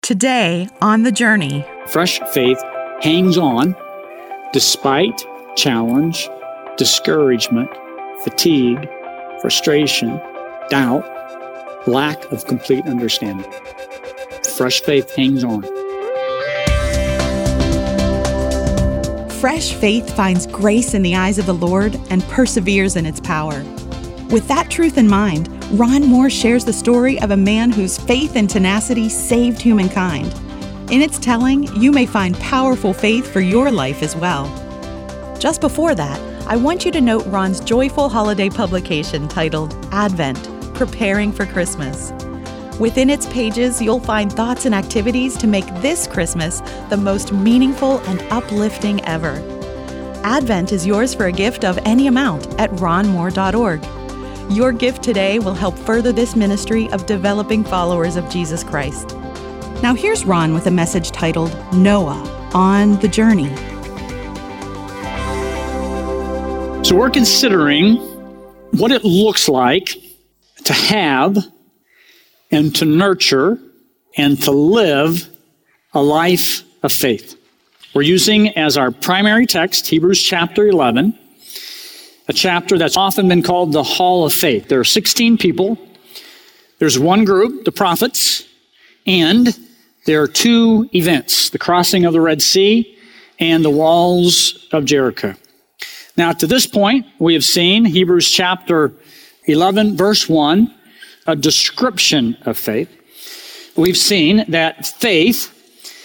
Today on The Journey, Fresh faith hangs on despite challenge, discouragement, fatigue, frustration, doubt, lack of complete understanding. Fresh faith hangs on. fresh faith finds grace in the eyes of the Lord and perseveres in its power. With that truth in mind, Ron Moore shares the story of a man whose faith and tenacity saved humankind. In its telling, you may find powerful faith for your life as well. Just before that, I want you to note Ron's joyful holiday publication titled Advent, Preparing for Christmas. Within its pages, you'll find thoughts and activities to make this Christmas the most meaningful and uplifting ever. Advent is yours for a gift of any amount at ronmoore.org. Your gift today will help further this ministry of developing followers of Jesus Christ. Now here's Ron with a message titled Noah on the Journey. So we're considering what it looks like to have and to nurture and to live a life of faith. We're using as our primary text, Hebrews chapter 11, a chapter that's often been called the Hall of Faith. There are 16 people. There's one group, the prophets, and there are two events, the crossing of the Red Sea and the walls of Jericho. Now, to this point, we have seen Hebrews chapter 11, verse 1, a description of faith. We've seen that faith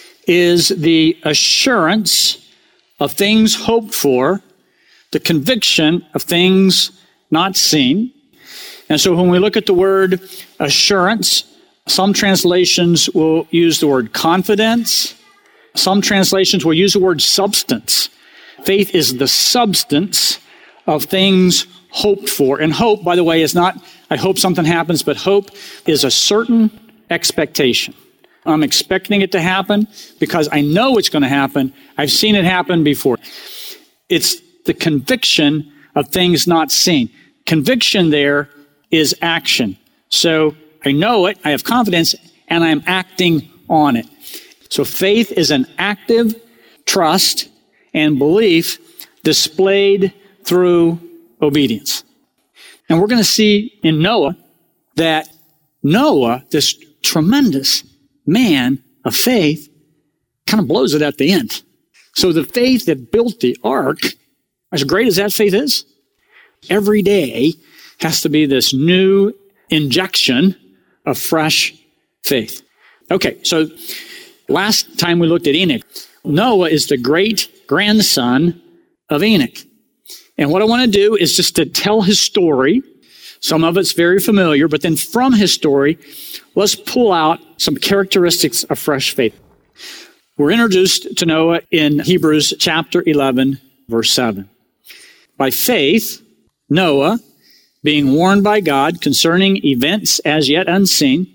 is the assurance of things hoped for, the conviction of things not seen. And so when we look at the word assurance, some translations will use the word confidence. Some translations will use the word substance. Faith is the substance of things hoped for. And hope, by the way, is not, I hope something happens, but hope is a certain expectation. I'm expecting it to happen because I know it's going to happen. I've seen it happen before. It's the conviction of things not seen. Conviction there is action. So I know it, I have confidence, and I'm acting on it. So faith is an active trust and belief displayed through obedience. And we're going to see in Noah that Noah, this tremendous man of faith, kind of blows it at the end. So the faith that built the ark, as great as that faith is, every day has to be this new injection of fresh faith. Okay, so last time we looked at Enoch. Noah is the great-grandson of Enoch. And what I want to do is just to tell his story. Some of it's very familiar, but then from his story, let's pull out some characteristics of fresh faith. We're introduced to Noah in Hebrews chapter 11, verse 7. By faith, Noah, being warned by God concerning events as yet unseen,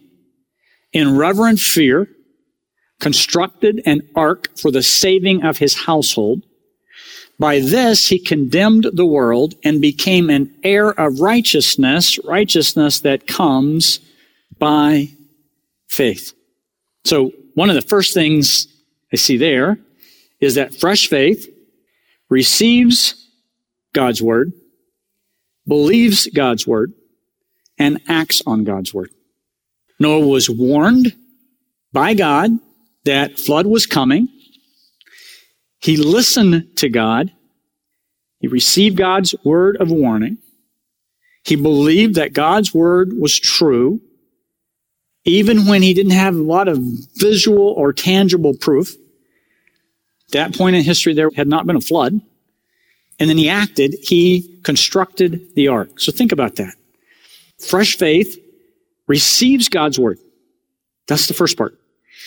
in reverent fear, constructed an ark for the saving of his household. By this he condemned the world and became an heir of righteousness, righteousness that comes by faith. So one of the first things I see there is that fresh faith receives God's word, believes God's word, and acts on God's word. Noah was warned by God that flood was coming. He listened to God. He received God's word of warning. He believed that God's word was true, even when he didn't have a lot of visual or tangible proof. At that point in history, there had not been a flood. And then he acted. He constructed the ark. So think about that. Fresh faith receives God's word. That's the first part.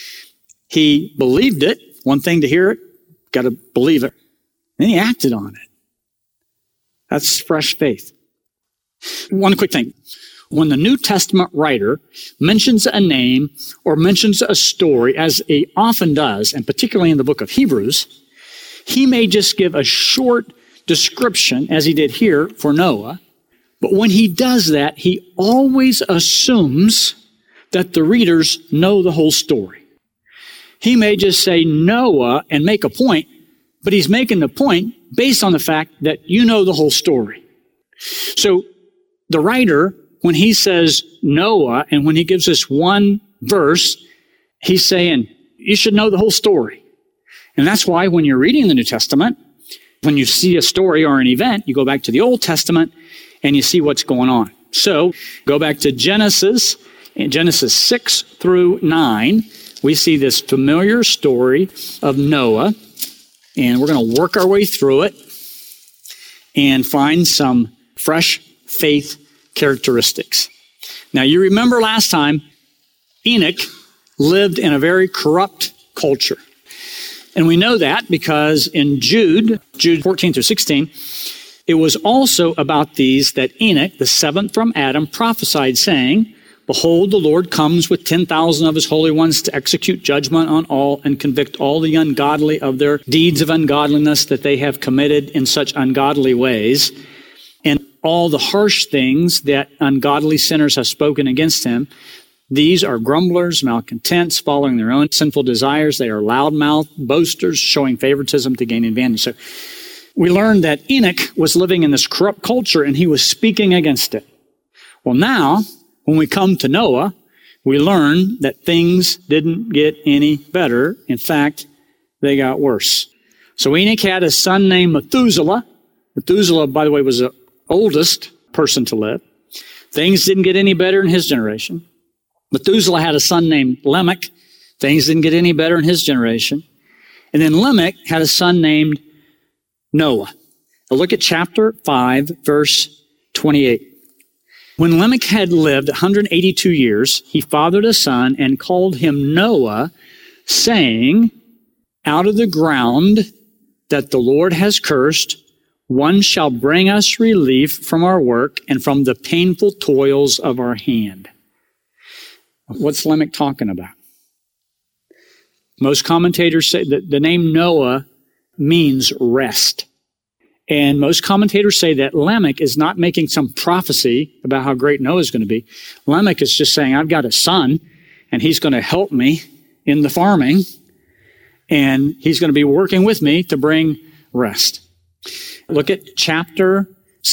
He believed it. One thing to hear it, got to believe it. Then he acted on it. That's fresh faith. One quick thing. When the New Testament writer mentions a name or mentions a story, as he often does, and particularly in the book of Hebrews, he may just give a short description, as he did here for Noah. But when he does that, he always assumes that the readers know the whole story. He may just say Noah and make a point, but he's making the point based on the fact that you know the whole story. So the writer, when he says Noah and when he gives us one verse, he's saying you should know the whole story. And that's why when you're reading the New Testament, when you see a story or an event, you go back to the Old Testament and you see what's going on. So go back to Genesis, in Genesis 6 through 9, we see this familiar story of Noah, and we're going to work our way through it and find some fresh faith characteristics. Now, you remember last time, Enoch lived in a very corrupt culture. And we know that because in Jude 14 through 16, it was also about these that Enoch, the seventh from Adam, prophesied, saying, Behold, the Lord comes with 10,000 of his holy ones to execute judgment on all and convict all the ungodly of their deeds of ungodliness that they have committed in such ungodly ways, and all the harsh things that ungodly sinners have spoken against him. These are grumblers, malcontents, following their own sinful desires. They are loudmouthed, boasters, showing favoritism to gain advantage. So we learned that Enoch was living in this corrupt culture and he was speaking against it. Well, now, when we come to Noah, we learn that things didn't get any better. In fact, they got worse. So Enoch had a son named Methuselah. Methuselah, by the way, was the oldest person to live. Things didn't get any better in his generation. Methuselah had a son named Lamech. Things didn't get any better in his generation. And then Lamech had a son named Noah. Now look at chapter 5, verse 28. When Lamech had lived 182 years, he fathered a son and called him Noah, saying, Out of the ground that the Lord has cursed, one shall bring us relief from our work and from the painful toils of our hand. What's Lamech talking about? Most commentators say that the name Noah means rest. And most commentators say that Lamech is not making some prophecy about how great Noah is going to be. Lamech is just saying, I've got a son, and he's going to help me in the farming, and he's going to be working with me to bring rest. Look at chapter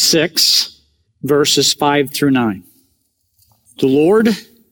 6, verses 5 through 9. The Lord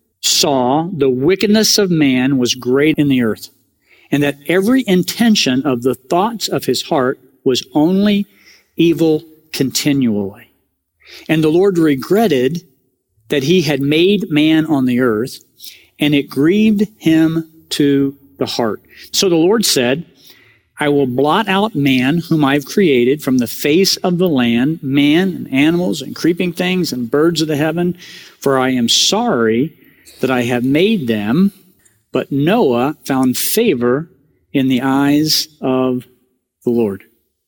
saw the wickedness of man was great in the earth, and that every intention of the thoughts of his heart was only evil continually. And the Lord regretted that he had made man on the earth, and it grieved him to the heart. So the Lord said, I will blot out man whom I've created from the face of the land, man and animals and creeping things and birds of the heaven, for I am sorry that I have made them. But Noah found favor in the eyes of the Lord.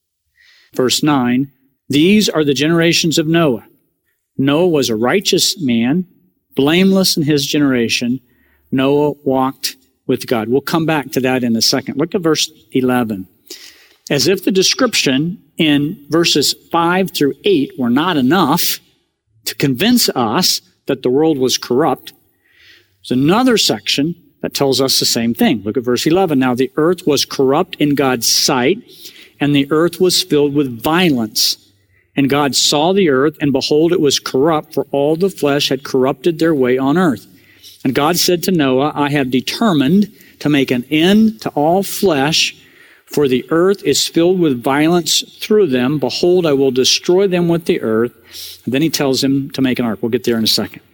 Verse 9, these are the generations of Noah. Noah was a righteous man, blameless in his generation. Noah walked with God. We'll come back to that in a second. Look at verse 11. As if the description in verses 5 through 8 were not enough to convince us that the world was corrupt, there's another section that tells us the same thing. Look at verse 11. Now the earth was corrupt in God's sight, and the earth was filled with violence. And God saw the earth, and behold, it was corrupt, for all the flesh had corrupted their way on earth. And God said to Noah, I have determined to make an end to all flesh, for the earth is filled with violence through them. Behold, I will destroy them with the earth. And then he tells him to make an ark. We'll get there in a second.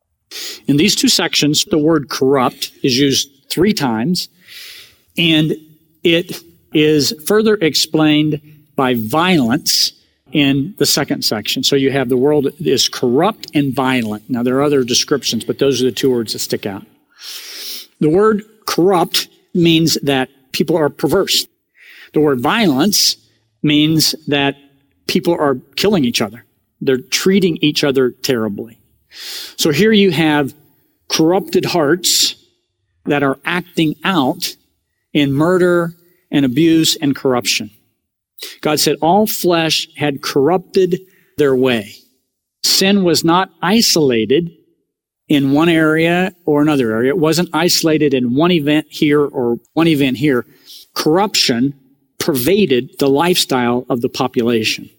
In these two sections, the word corrupt is used 3 times, and it is further explained by violence in the second section. So you have the world is corrupt and violent. Now, there are other descriptions, but those are the 2 words that stick out. The word corrupt means that people are perverse. The word violence means that people are killing each other. They're treating each other terribly. So here you have corrupted hearts that are acting out in murder and abuse and corruption. God said all flesh had corrupted their way. Sin was not isolated in one area or another area. It wasn't isolated in one event here or one event here. Corruption pervaded the lifestyle of the population.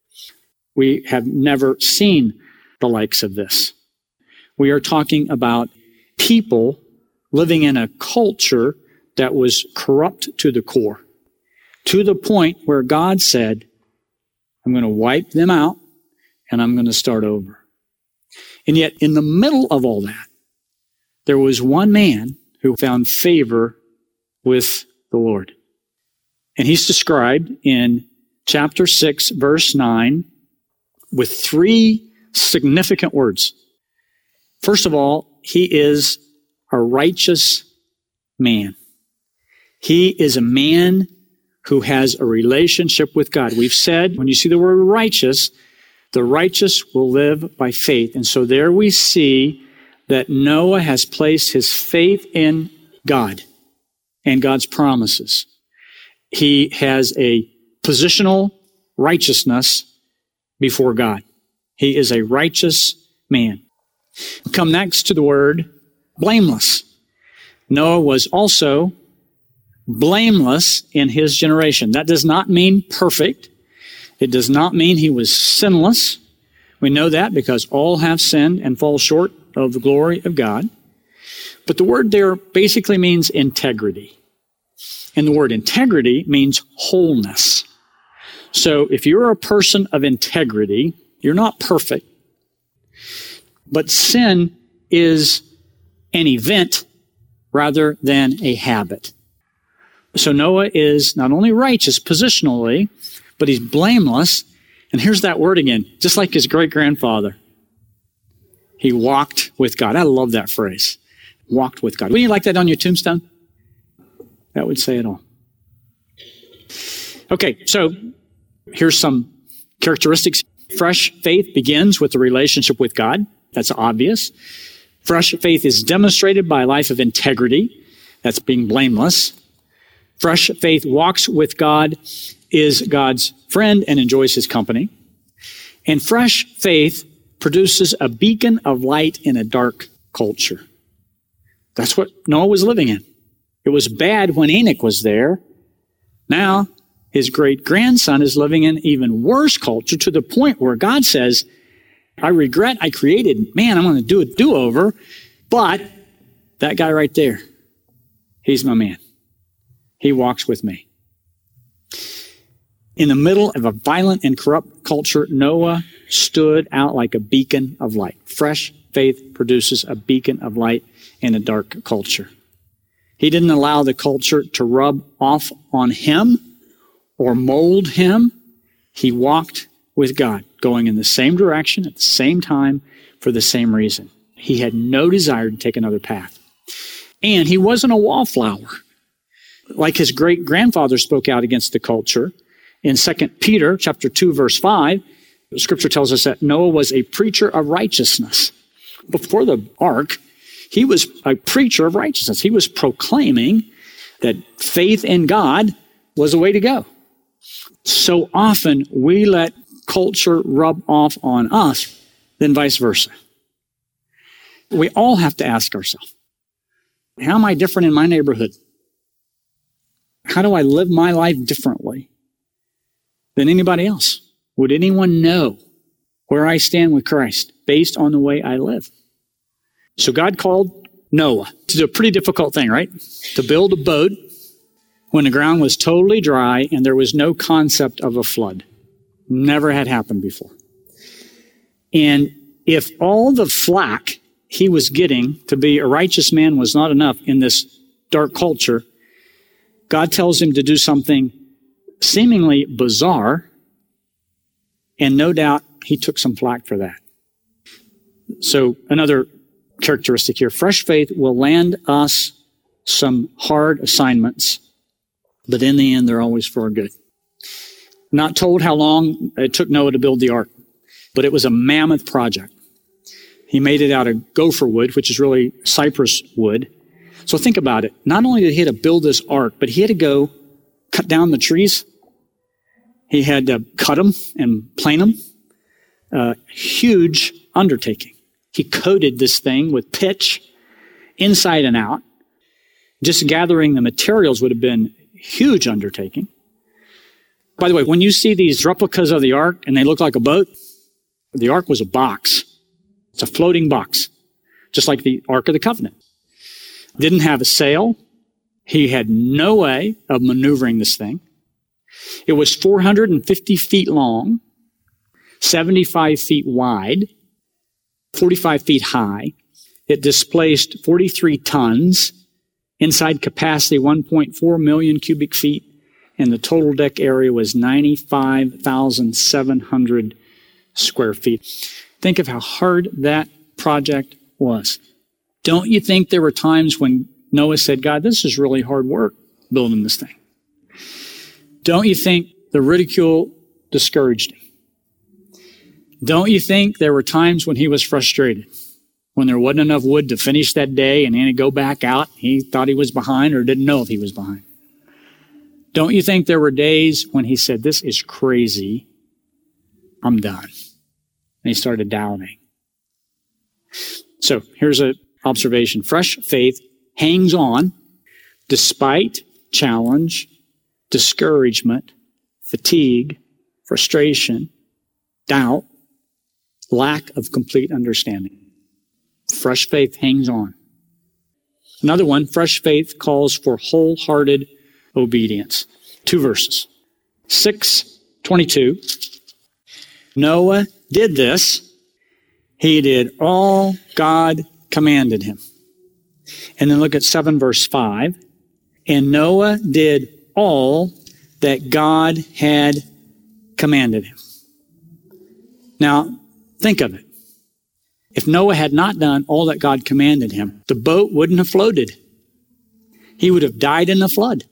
We have never seen the likes of this. We are talking about people living in a culture that was corrupt to the core, to the point where God said, I'm going to wipe them out and I'm going to start over. And yet, in the middle of all that, there was one man who found favor with the Lord. And he's described in chapter 6, verse 9, with 3 significant words. First of all, he is a righteous man. He is a man who has a relationship with God. We've said, when you see the word righteous, the righteous will live by faith. And so there we see that Noah has placed his faith in God and God's promises. He has a positional righteousness before God. He is a righteous man. We come next to the word blameless. Noah was also blameless in his generation. That does not mean perfect. It does not mean he was sinless. We know that because all have sinned and fall short of the glory of God. But the word there basically means integrity. And the word integrity means wholeness. So if you're a person of integrity, you're not perfect. But sin is an event rather than a habit. So Noah is not only righteous positionally, but he's blameless. And here's that word again, just like his great-grandfather. He walked with God. I love that phrase. Walked with God. Wouldn't you like that on your tombstone? That would say it all. Okay, so here's some characteristics. Fresh faith begins with the relationship with God. That's obvious. Fresh faith is demonstrated by a life of integrity. That's being blameless. Fresh faith walks with God, is God's friend, and enjoys his company. And fresh faith produces a beacon of light in a dark culture. That's what Noah was living in. It was bad when Enoch was there. Now, his great-grandson is living in even worse culture to the point where God says, I regret I created man. I'm going to do a do-over. But that guy right there, he's my man. He walks with me. In the middle of a violent and corrupt culture, Noah stood out like a beacon of light. Fresh faith produces a beacon of light in a dark culture. He didn't allow the culture to rub off on him or mold him. He walked with God, going in the same direction at the same time for the same reason. He had no desire to take another path. And he wasn't a wallflower. Like his great-grandfather spoke out against the culture. In 2 Peter chapter 2, verse 5, the scripture tells us that Noah was a preacher of righteousness. Before the ark, he was a preacher of righteousness. He was proclaiming that faith in God was the way to go. So often we let culture rub off on us, then vice versa. We all have to ask ourselves, how am I different in my neighborhood? How do I live my life differently than anybody else? Would anyone know where I stand with Christ based on the way I live? So God called Noah to do a pretty difficult thing, right? To build a boat when the ground was totally dry and there was no concept of a flood. Never had happened before. And if all the flack he was getting to be a righteous man was not enough in this dark culture, God tells him to do something seemingly bizarre, and no doubt he took some flack for that. So another characteristic here, fresh faith will land us some hard assignments, but in the end, they're always for our good. Not told how long it took Noah to build the ark, but it was a mammoth project. He made it out of gopher wood, which is really cypress wood. So think about it. Not only did he have to build this ark, but he had to go cut down the trees. He had to cut them and plant them. Huge undertaking. He coated this thing with pitch inside and out. Just gathering the materials would have been a huge undertaking. By the way, when you see these replicas of the ark and they look like a boat, the ark was a box. It's a floating box, just like the Ark of the Covenant. Didn't have a sail. He had no way of maneuvering this thing. It was 450 feet long, 75 feet wide, 45 feet high. It displaced 43 tons, inside capacity 1.4 million cubic feet, and the total deck area was 95,700 square feet. Think of how hard that project was. Don't you think there were times when Noah said, God, this is really hard work building this thing? Don't you think the ridicule discouraged him? Don't you think there were times when he was frustrated? When there wasn't enough wood to finish that day and then he'd go back out, he thought he was behind or didn't know if he was behind. Don't you think there were days when he said, this is crazy, I'm done? And he started doubting. So here's an observation. Fresh faith hangs on despite challenge, discouragement, fatigue, frustration, doubt, lack of complete understanding. Fresh faith hangs on. Another one, fresh faith calls for wholehearted obedience. 2 verses. 6:22. Noah did this. He did all God commanded him. And then look at 7 verse 5. And Noah did all that God had commanded him. Now, think of it. If Noah had not done all that God commanded him, the boat wouldn't have floated. He would have died in the flood.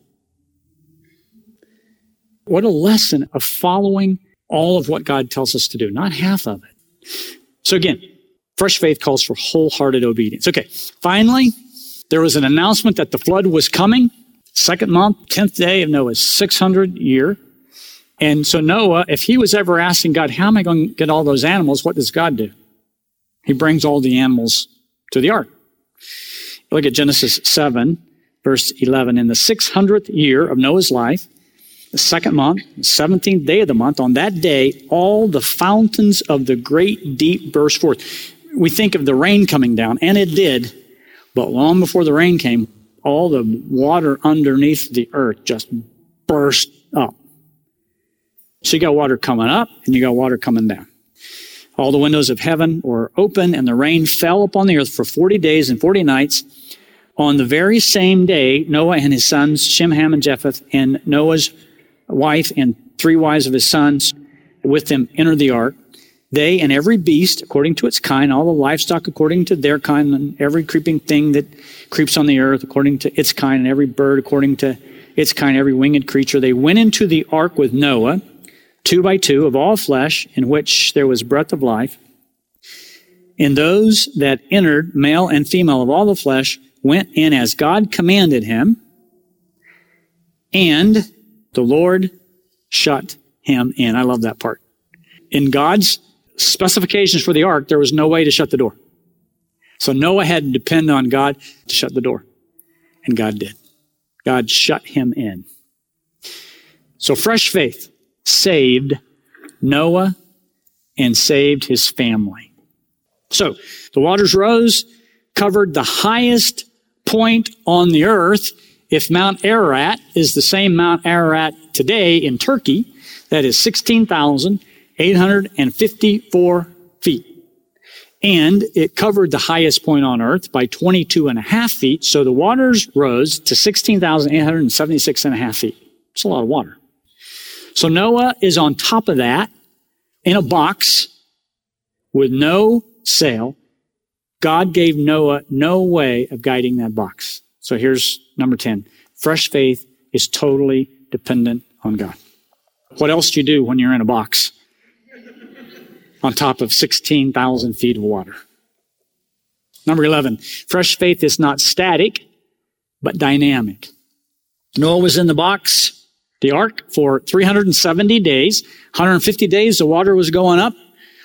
What a lesson of following all of what God tells us to do, not half of it. So again, fresh faith calls for wholehearted obedience. Okay, finally, there was an announcement that the flood was coming. 2nd month, 10th day of Noah's 600 year. And so Noah, if he was ever asking God, how am I going to get all those animals? What does God do? He brings all the animals to the ark. Look at Genesis 7, verse 11. In the 600th year of Noah's life, the 2nd month, the 17th day of the month, on that day, all the fountains of the great deep burst forth. We think of the rain coming down, and it did, but long before the rain came, all the water underneath the earth just burst up. So you got water coming up, and you got water coming down. All the windows of heaven were open, and the rain fell upon the earth for 40 days and 40 nights. On the very same day, Noah and his sons, Shem, Ham, and Japheth, and Noah's wife and 3 wives of his sons with them entered the ark. They and every beast according to its kind, all the livestock according to their kind, and every creeping thing that creeps on the earth according to its kind, and every bird according to its kind, every winged creature. They went into the ark with Noah, 2 by 2 of all flesh, in which there was breath of life. And those that entered, male and female of all the flesh, went in as God commanded him, and the Lord shut him in. I love that part. In God's specifications for the ark, there was no way to shut the door. So Noah had to depend on God to shut the door. And God did. God shut him in. So fresh faith saved Noah and saved his family. So the waters rose, covered the highest point on the earth. If Mount Ararat is the same Mount Ararat today in Turkey, that is 16,854 feet. And it covered the highest point on earth by 22.5 feet. So the waters rose to 16,876.5 feet. It's a lot of water. So Noah is on top of that in a box with no sail. God gave Noah no way of guiding that box. So here's number 10. Fresh faith is totally dependent on God. What else do you do when you're in a box on top of 16,000 feet of water? Number 11. Fresh faith is not static, but dynamic. Noah was in the box, the ark, for 370 days. 150 days the water was going up.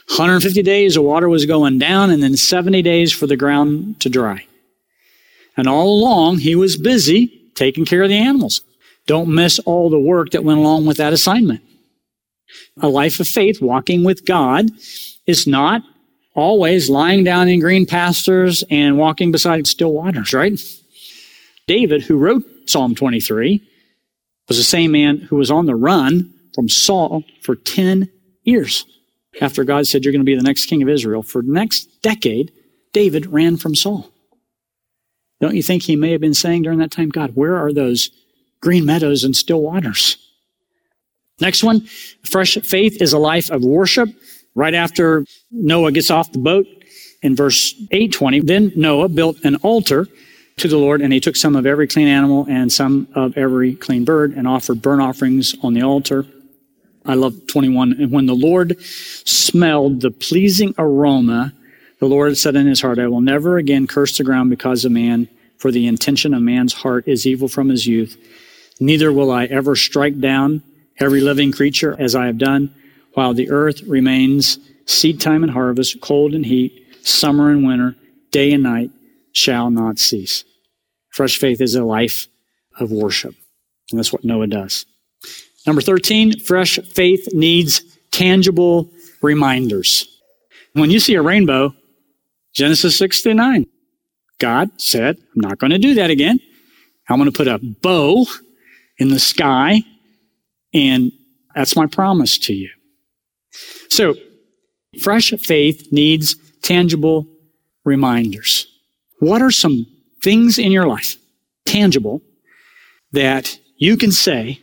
150 days, the water was going down, and then 70 days for the ground to dry. And all along, he was busy taking care of the animals. Don't miss all the work that went along with that assignment. A life of faith, walking with God, is not always lying down in green pastures and walking beside still waters, right? David, who wrote Psalm 23, was the same man who was on the run from Saul for 10 years. After God said, you're going to be the next king of Israel, for the next decade, David ran from Saul. Don't you think he may have been saying during that time, God, where are those green meadows and still waters? Next one, fresh faith is a life of worship. Right after Noah gets off the boat, in verse 8:20, then Noah built an altar to the Lord, and he took some of every clean animal and some of every clean bird and offered burnt offerings on the altar. I love 21. And when the Lord smelled the pleasing aroma, the Lord said in his heart, I will never again curse the ground because of man, for the intention of man's heart is evil from his youth. Neither will I ever strike down every living creature as I have done, while the earth remains, seed time and harvest, cold and heat, summer and winter, day and night shall not cease. Fresh faith is a life of worship. And that's what Noah does. Number 13, fresh faith needs tangible reminders. When you see a rainbow, Genesis 6-9, God said, I'm not going to do that again. I'm going to put a bow in the sky, and that's my promise to you. So, fresh faith needs tangible reminders. What are some things in your life, tangible, that you can say,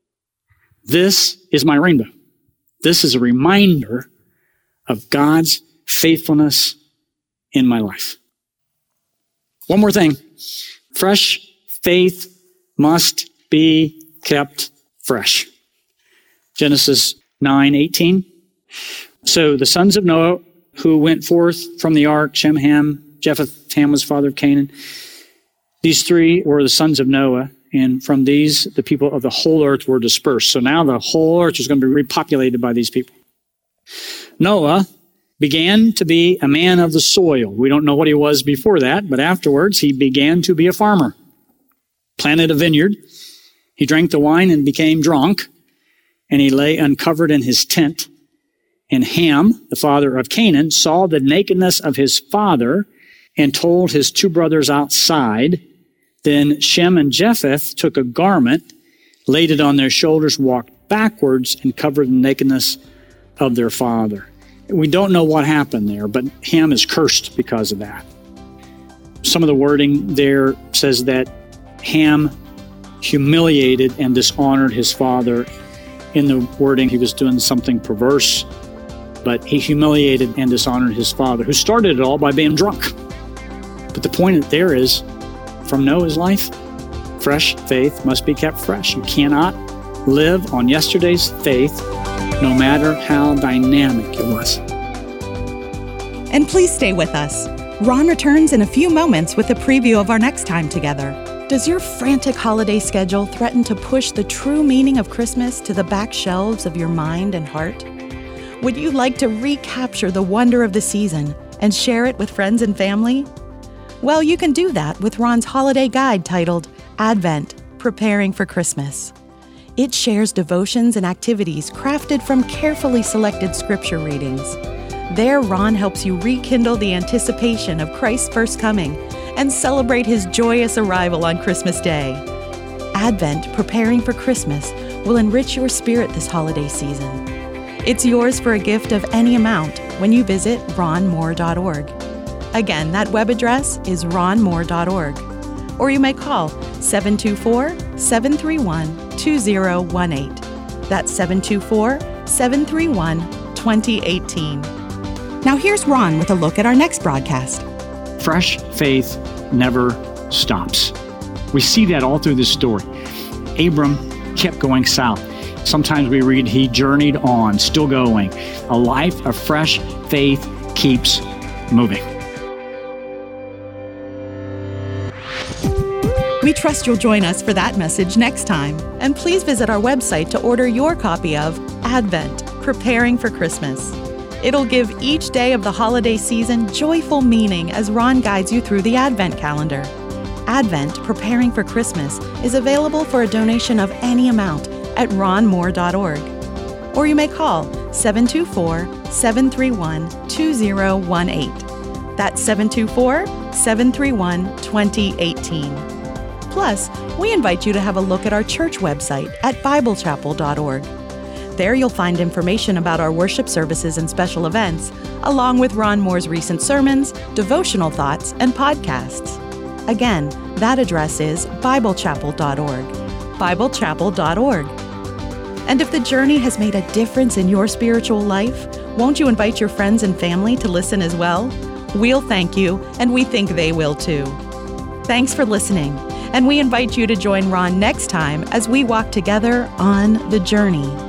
this is my rainbow. This is a reminder of God's faithfulness in my life. One more thing. Fresh faith must be kept fresh. Genesis 9:18. So the sons of Noah who went forth from the ark, Shem, Ham, Japheth, Ham was father of Canaan. These three were the sons of Noah, and from these, the people of the whole earth were dispersed. So now the whole earth is going to be repopulated by these people. Noah began to be a man of the soil. We don't know what he was before that, but afterwards he began to be a farmer. Planted a vineyard. He drank the wine and became drunk, and he lay uncovered in his tent. And Ham, the father of Canaan, saw the nakedness of his father and told his two brothers outside. Then Shem and Japheth took a garment, laid it on their shoulders, walked backwards, and covered the nakedness of their father. We don't know what happened there, but Ham is cursed because of that. Some of the wording there says that Ham humiliated and dishonored his father. In the wording, he was doing something perverse, but he humiliated and dishonored his father, who started it all by being drunk. But the point there is, from Noah's life, fresh faith must be kept fresh. You cannot live on yesterday's faith, no matter how dynamic it was. And please stay with us. Ron returns in a few moments with a preview of our next time together. Does your frantic holiday schedule threaten to push the true meaning of Christmas to the back shelves of your mind and heart? Would you like to recapture the wonder of the season and share it with friends and family? Well, you can do that with Ron's holiday guide titled Advent, Preparing for Christmas. It shares devotions and activities crafted from carefully selected scripture readings. There, Ron helps you rekindle the anticipation of Christ's first coming and celebrate his joyous arrival on Christmas Day. Advent, Preparing for Christmas will enrich your spirit this holiday season. It's yours for a gift of any amount when you visit ronmoore.org. Again, that web address is ronmoore.org. Or you may call 724-731-2018. That's 724-731-2018. Now here's Ron with a look at our next broadcast. Fresh faith never stops. We see that all through this story. Abram kept going south. Sometimes we read he journeyed on, still going. A life of fresh faith keeps moving. We trust you'll join us for that message next time. And please visit our website to order your copy of Advent, Preparing for Christmas. It'll give each day of the holiday season joyful meaning as Ron guides you through the Advent calendar. Advent, Preparing for Christmas, is available for a donation of any amount at ronmoore.org. Or you may call 724-731-2018. That's 724-731-2018. Plus, we invite you to have a look at our church website at biblechapel.org. There you'll find information about our worship services and special events, along with Ron Moore's recent sermons, devotional thoughts, and podcasts. Again, that address is biblechapel.org. biblechapel.org. And if the journey has made a difference in your spiritual life, won't you invite your friends and family to listen as well? We'll thank you, and we think they will too. Thanks for listening, and we invite you to join Ron next time as we walk together on the journey.